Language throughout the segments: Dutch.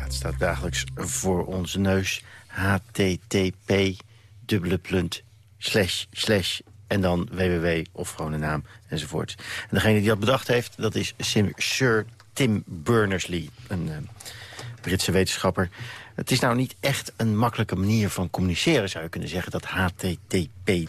het staat dagelijks voor onze neus. http:// en dan www of gewoon een naam enzovoort. En degene die dat bedacht heeft, dat is Sir Tim Berners-Lee, een Britse wetenschapper. Het is nou niet echt een makkelijke manier van communiceren, zou je kunnen zeggen, dat http://.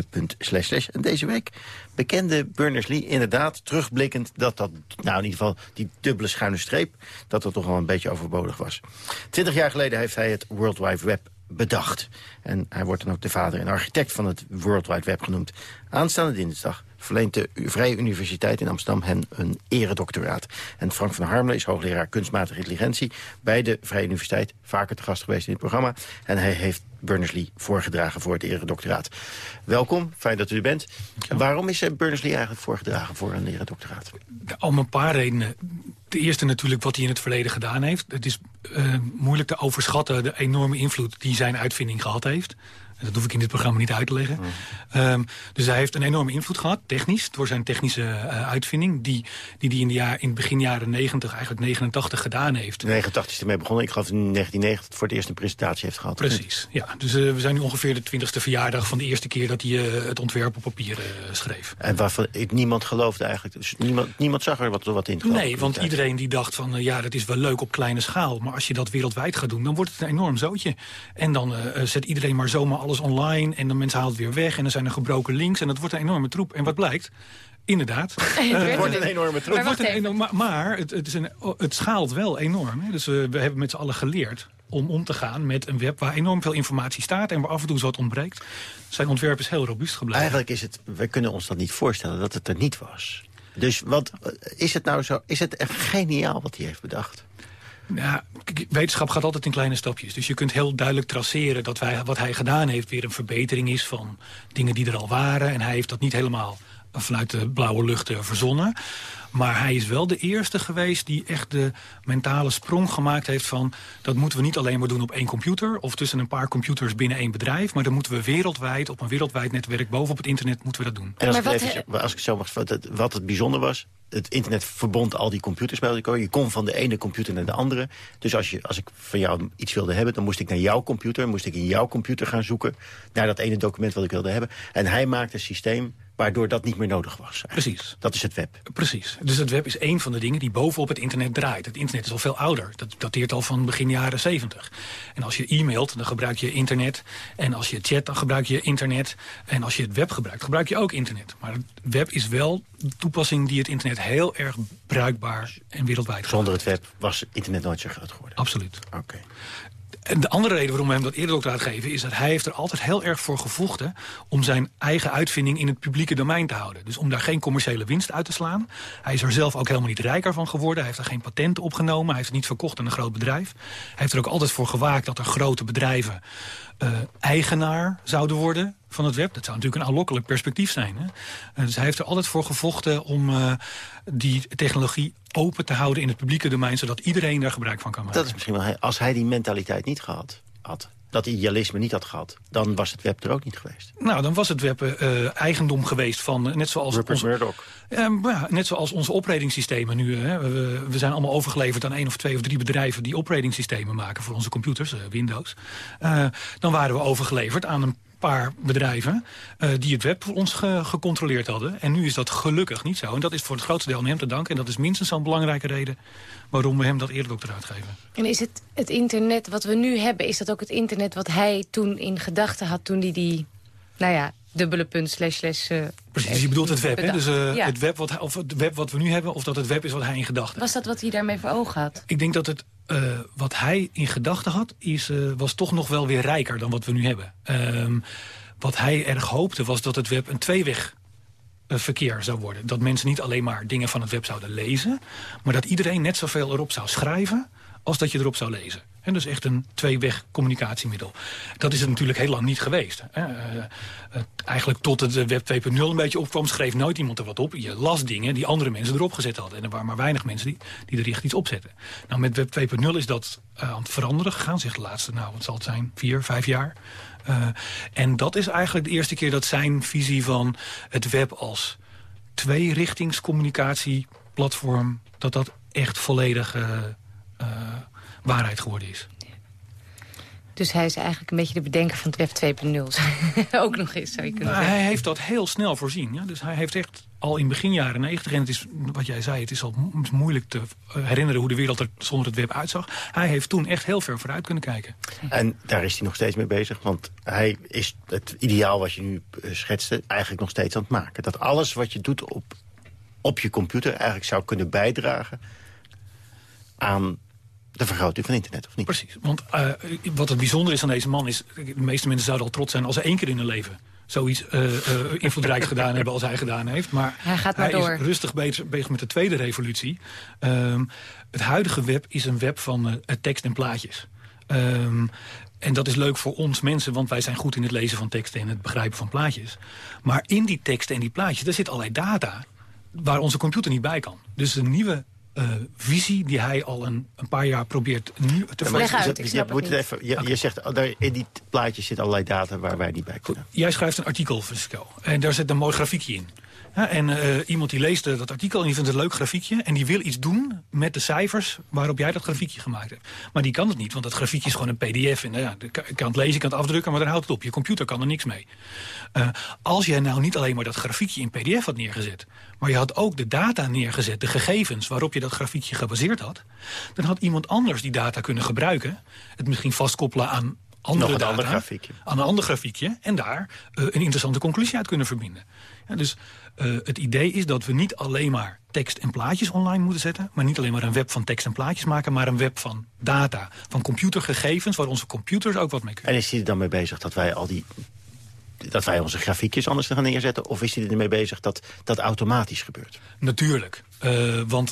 En deze week bekende Berners-Lee inderdaad terugblikkend dat, nou in ieder geval die dubbele schuine streep, dat toch wel een beetje overbodig was. 20 jaar geleden heeft hij het World Wide Web bedacht. En hij wordt dan ook de vader en architect van het World Wide Web genoemd. Aanstaande dinsdag verleent de Vrije Universiteit in Amsterdam hen een eredoctoraat. En Frank van Harmelen is hoogleraar kunstmatige intelligentie bij de Vrije Universiteit, vaker te gast geweest in dit programma. En hij heeft Berners-Lee voorgedragen voor het eredoctoraat. Welkom, fijn dat u er bent. Waarom is Berners-Lee eigenlijk voorgedragen voor een eredoctoraat? Om een paar redenen. De eerste natuurlijk wat hij in het verleden gedaan heeft. Het is moeilijk te overschatten de enorme invloed die zijn uitvinding gehad heeft. Dat hoef ik in dit programma niet uit te leggen. Dus hij heeft een enorme invloed gehad, technisch, door zijn technische uitvinding, die in het begin jaren 90, eigenlijk 89 gedaan heeft. In 89 is ermee begonnen. Ik geloof in 1990 voor het eerst een presentatie heeft gehad. Precies, ja. Dus we zijn nu ongeveer de 20e verjaardag van de eerste keer dat hij het ontwerp op papier schreef. En waarvan niemand geloofde eigenlijk. Dus niemand zag er wat in. Nee, want iedereen die dacht van ja, dat is wel leuk op kleine schaal, maar als je dat wereldwijd gaat doen, dan wordt het een enorm zootje. En dan zet iedereen maar zomaar alles online en dan mensen halen het weer weg en dan zijn er gebroken links en dat wordt een enorme troep. En wat blijkt? Inderdaad. Het wordt een enorme troep. Maar het schaalt wel enorm. Hè? Dus we hebben met z'n allen geleerd om te gaan met een web waar enorm veel informatie staat en waar af en toe zo wat ontbreekt. Zijn ontwerp is heel robuust gebleven. Eigenlijk we kunnen ons dat niet voorstellen dat het er niet was. Dus wat is het nou zo? Is het echt geniaal wat hij heeft bedacht? Ja, wetenschap gaat altijd in kleine stapjes. Dus je kunt heel duidelijk traceren dat wat hij gedaan heeft weer een verbetering is van dingen die er al waren. En hij heeft dat niet helemaal vanuit de blauwe lucht verzonnen. Maar hij is wel de eerste geweest die echt de mentale sprong gemaakt heeft van, dat moeten we niet alleen maar doen op één computer of tussen een paar computers binnen één bedrijf, maar dan moeten we wereldwijd, op een wereldwijd netwerk bovenop het internet, moeten we dat doen. En als ik zo mag, wat het bijzonder was, het internet verbond al die computers bij elkaar. Je kon van de ene computer naar de andere. Dus als ik van jou iets wilde hebben, dan moest ik naar jouw computer, moest ik in jouw computer gaan zoeken naar dat ene document wat ik wilde hebben. En hij maakte een systeem waardoor dat niet meer nodig was. Eigenlijk. Precies. Dat is het web. Precies. Dus het web is één van de dingen die bovenop het internet draait. Het internet is al veel ouder. Dat dateert al van begin jaren 70. En als je e-mailt, dan gebruik je internet. En als je chat, dan gebruik je internet. En als je het web gebruikt, gebruik je ook internet. Maar het web is wel de toepassing die het internet heel erg bruikbaar en wereldwijd gemaakt. Zonder het web was het internet nooit zo groot geworden. Absoluut. Oké. En de andere reden waarom we hem dat eredoctoraat geven is dat hij heeft er altijd heel erg voor gevochten om zijn eigen uitvinding in het publieke domein te houden. Dus om daar geen commerciële winst uit te slaan. Hij is er zelf ook helemaal niet rijker van geworden. Hij heeft er geen patenten opgenomen. Hij heeft het niet verkocht aan een groot bedrijf. Hij heeft er ook altijd voor gewaakt dat er grote bedrijven eigenaar zouden worden van het web. Dat zou natuurlijk een aanlokkelijk perspectief zijn. Hè? Dus hij heeft er altijd voor gevochten om die technologie open te houden in het publieke domein, zodat iedereen daar gebruik van kan maken. Dat is misschien wel, als hij die mentaliteit niet gehad had, dat idealisme niet had gehad, dan was het web er ook niet geweest. Nou, dan was het web eigendom geweest van, net zoals Rupert Murdoch. Net zoals onze operatingsystemen nu. We zijn allemaal overgeleverd aan 1 of 2 of 3 bedrijven die operatingsystemen maken voor onze computers, Windows. Dan waren we overgeleverd aan een paar bedrijven die het web voor ons gecontroleerd hadden. En nu is dat gelukkig niet zo. En dat is voor het grootste deel aan hem te danken. En dat is minstens zo'n belangrijke reden waarom we hem dat eredoctoraat geven. En is het internet wat we nu hebben, is dat ook het internet wat hij toen in gedachten had toen hij die, dubbele punt / Precies, dus je bedoelt het web, hè? Dus het web wat we nu hebben, of dat het web is wat hij in gedachten had. Was dat wat hij daarmee voor ogen had? Ik denk dat het wat hij in gedachten had, was toch nog wel weer rijker dan wat we nu hebben. Wat hij erg hoopte was dat het web een tweeweg verkeer zou worden. Dat mensen niet alleen maar dingen van het web zouden lezen, maar dat iedereen net zoveel erop zou schrijven als dat je erop zou lezen. En dus echt een tweeweg communicatiemiddel. Dat is het natuurlijk heel lang niet geweest. Eigenlijk tot het web 2.0 een beetje opkwam, schreef nooit iemand er wat op. Je las dingen die andere mensen erop gezet hadden. En er waren maar weinig mensen die er echt iets op zetten. Nou, met web 2.0 is dat aan het veranderen gegaan. Zeg de laatste, wat zal het zijn, 4, 5 jaar. En dat is eigenlijk de eerste keer dat zijn visie van het web als tweerichtingscommunicatieplatform, dat echt volledig waarheid geworden is. Dus hij is eigenlijk een beetje de bedenker van het Web 2.0. Ook nog eens, zou je kunnen zeggen. Hij heeft dat heel snel voorzien. Ja? Dus hij heeft echt al in begin jaren 90... en het is, wat jij zei, het is al moeilijk te herinneren... hoe de wereld er zonder het web uitzag. Hij heeft toen echt heel ver vooruit kunnen kijken. En daar is hij nog steeds mee bezig. Want hij is het ideaal wat je nu schetste... eigenlijk nog steeds aan het maken. Dat alles wat je doet op je computer... eigenlijk zou kunnen bijdragen aan de vergroting van internet, of niet? Precies, want wat het bijzonder is aan deze man is... de meeste mensen zouden al trots zijn als ze 1 keer in hun leven... zoiets invloedrijks gedaan hebben als hij gedaan heeft. Maar hij is rustig bezig met de tweede revolutie. Het huidige web is een web van tekst en plaatjes. En dat is leuk voor ons mensen, want wij zijn goed in het lezen van teksten... en het begrijpen van plaatjes. Maar in die teksten en die plaatjes, daar zit allerlei data... waar onze computer niet bij kan. Dus een nieuwe visie die hij al een paar jaar probeert nu te verleggen. Je zegt, in die plaatjes zit allerlei data waar wij niet bij kunnen. Jij schrijft een artikel, Francisco, en daar zit een mooi grafiekje in. Ja, en iemand die leest dat artikel en die vindt het een leuk grafiekje... en die wil iets doen met de cijfers waarop jij dat grafiekje gemaakt hebt. Maar die kan het niet, want dat grafiekje is gewoon een pdf. En je kan het lezen, je kan het afdrukken, maar dan houdt het op. Je computer kan er niks mee. Als jij nou niet alleen maar dat grafiekje in pdf had neergezet... maar je had ook de data neergezet, de gegevens waarop je dat grafiekje gebaseerd had... dan had iemand anders die data kunnen gebruiken... het misschien vastkoppelen aan andere data, aan een ander grafiekje... en daar een interessante conclusie uit kunnen verbinden. Ja, dus het idee is dat we niet alleen maar tekst en plaatjes online moeten zetten... maar niet alleen maar een web van tekst en plaatjes maken... maar een web van data, van computergegevens... waar onze computers ook wat mee kunnen. En is hij er dan mee bezig dat wij onze grafiekjes anders gaan neerzetten? Of is hij ermee bezig dat dat automatisch gebeurt? Natuurlijk. Want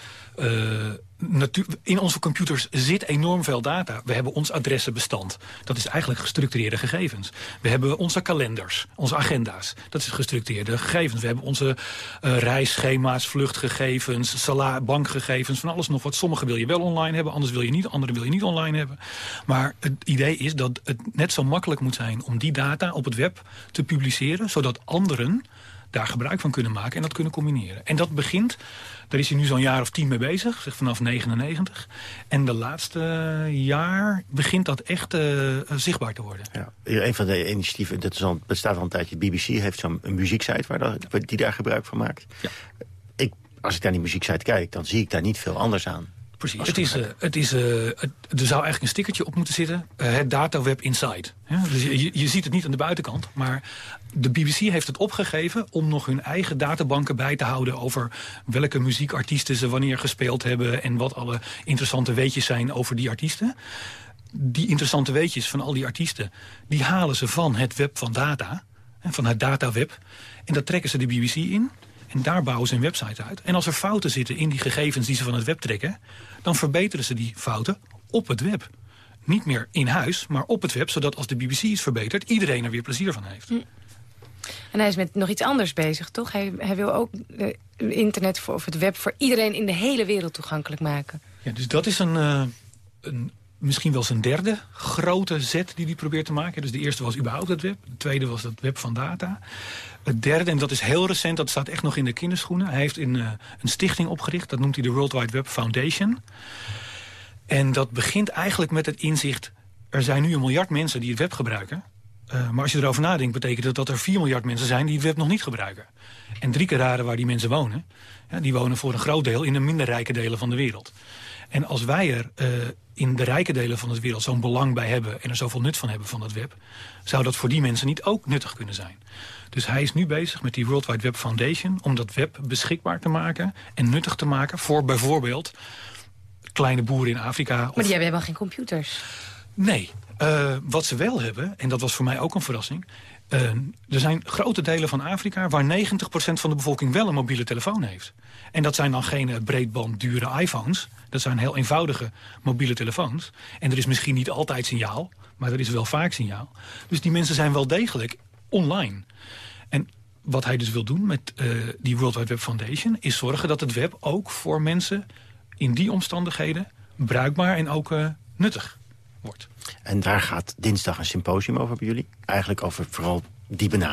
in onze computers zit enorm veel data. We hebben ons adressenbestand. Dat is eigenlijk gestructureerde gegevens. We hebben onze kalenders, onze agenda's. Dat is gestructureerde gegevens. We hebben onze reisschema's, vluchtgegevens, bankgegevens, van alles nog wat. Sommige wil je wel online hebben, anders wil je niet. Andere wil je niet online hebben. Maar het idee is dat het net zo makkelijk moet zijn om die data op het web te publiceren, zodat anderen daar gebruik van kunnen maken en dat kunnen combineren. En dat begint, daar is hij nu zo'n jaar of 10 mee bezig, zeg vanaf 99. En de laatste jaar begint dat echt zichtbaar te worden. Ja, een van de initiatieven, dat bestaat al een tijdje, BBC heeft zo'n muzieksite die daar gebruik van maakt. Ja. Als ik naar die muzieksite kijk, dan zie ik daar niet veel anders aan. Precies. Er zou eigenlijk een stickertje op moeten zitten. Het dataweb inside. Ja, dus je ziet het niet aan de buitenkant. Maar de BBC heeft het opgegeven om nog hun eigen databanken bij te houden... over welke muziekartiesten ze wanneer gespeeld hebben... en wat alle interessante weetjes zijn over die artiesten. Die interessante weetjes van al die artiesten... die halen ze van het web van data. Van het dataweb. En dat trekken ze de BBC in... En daar bouwen ze een website uit. En als er fouten zitten in die gegevens die ze van het web trekken... dan verbeteren ze die fouten op het web. Niet meer in huis, maar op het web... zodat als de BBC is verbeterd, iedereen er weer plezier van heeft. En hij is met nog iets anders bezig, toch? Hij wil ook internet of het web voor iedereen in de hele wereld toegankelijk maken. Ja, dus dat is misschien wel zijn derde grote zet die hij probeert te maken. Dus de eerste was überhaupt het web. De tweede was het web van data. Het derde, en dat is heel recent, dat staat echt nog in de kinderschoenen. Hij heeft een stichting opgericht, dat noemt hij de World Wide Web Foundation. En dat begint eigenlijk met het inzicht... er zijn nu 1 miljard mensen die het web gebruiken. Maar als je erover nadenkt, betekent dat er 4 miljard mensen zijn... die het web nog niet gebruiken. En 3 keer raden waar die mensen wonen. Ja, die wonen voor een groot deel in de minder rijke delen van de wereld. En als wij er in de rijke delen van de wereld zo'n belang bij hebben... en er zoveel nut van hebben van dat web... zou dat voor die mensen niet ook nuttig kunnen zijn. Dus hij is nu bezig met die World Wide Web Foundation... om dat web beschikbaar te maken en nuttig te maken... voor bijvoorbeeld kleine boeren in Afrika. Maar die hebben helemaal geen computers. Nee. Wat ze wel hebben, en dat was voor mij ook een verrassing... er zijn grote delen van Afrika waar 90% van de bevolking wel een mobiele telefoon heeft. En dat zijn dan geen breedband dure iPhones. Dat zijn heel eenvoudige mobiele telefoons. En er is misschien niet altijd signaal, maar er is wel vaak signaal. Dus die mensen zijn wel degelijk online. En wat hij dus wil doen met die World Wide Web Foundation... is zorgen dat het web ook voor mensen in die omstandigheden bruikbaar en ook nuttig wordt. En daar gaat dinsdag een symposium over bij jullie. Eigenlijk over vooral die benadering.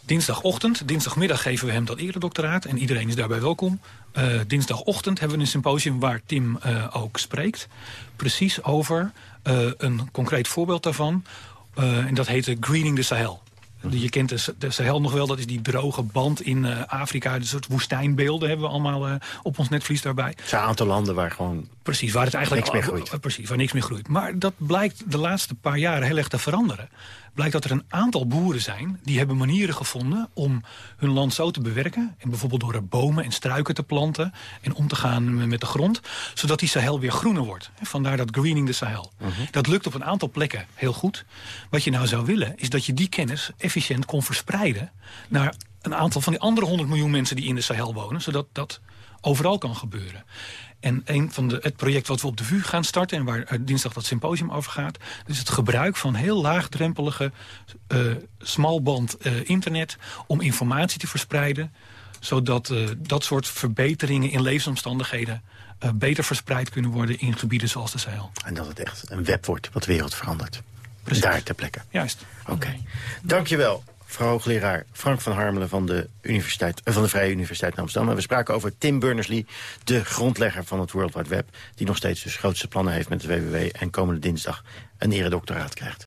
dinsdagochtend. Dinsdagmiddag geven we hem dat eredoctoraat. En iedereen is daarbij welkom. Dinsdagochtend hebben we een symposium waar Tim ook spreekt. Precies over een concreet voorbeeld daarvan. En dat heet Greening the Sahel. Je kent de Sahel nog wel, dat is die droge band in Afrika. Een soort woestijnbeelden hebben we allemaal op ons netvlies daarbij. Het zijn een aantal landen waar gewoon precies, waar het eigenlijk niks meer groeit. Precies, waar niks meer groeit. Maar dat blijkt de laatste paar jaren heel erg te veranderen. Blijkt dat er een aantal boeren zijn die hebben manieren gevonden om hun land zo te bewerken. En bijvoorbeeld door er bomen en struiken te planten en om te gaan met de grond. Zodat die Sahel weer groener wordt. Vandaar dat Greening the Sahel. Dat lukt op een aantal plekken heel goed. Wat je nou zou willen is dat je die kennis efficiënt kon verspreiden naar een aantal van die andere 100 miljoen mensen die in de Sahel wonen. Zodat dat overal kan gebeuren. En het project wat we op de VU gaan starten en waar dinsdag dat symposium over gaat, is het gebruik van heel laagdrempelige smalband internet om informatie te verspreiden, zodat dat soort verbeteringen in levensomstandigheden beter verspreid kunnen worden in gebieden zoals de Sahel. En dat het echt een web wordt wat de wereld verandert. Precies. Daar ter plekke. Juist. Oké. Dankjewel. Mevrouw hoogleraar Frank van Harmelen van de Vrije Universiteit in Amsterdam. En we spraken over Tim Berners-Lee, de grondlegger van het World Wide Web, die nog steeds dus grootste plannen heeft met de WWW en komende dinsdag een eredoctoraat krijgt.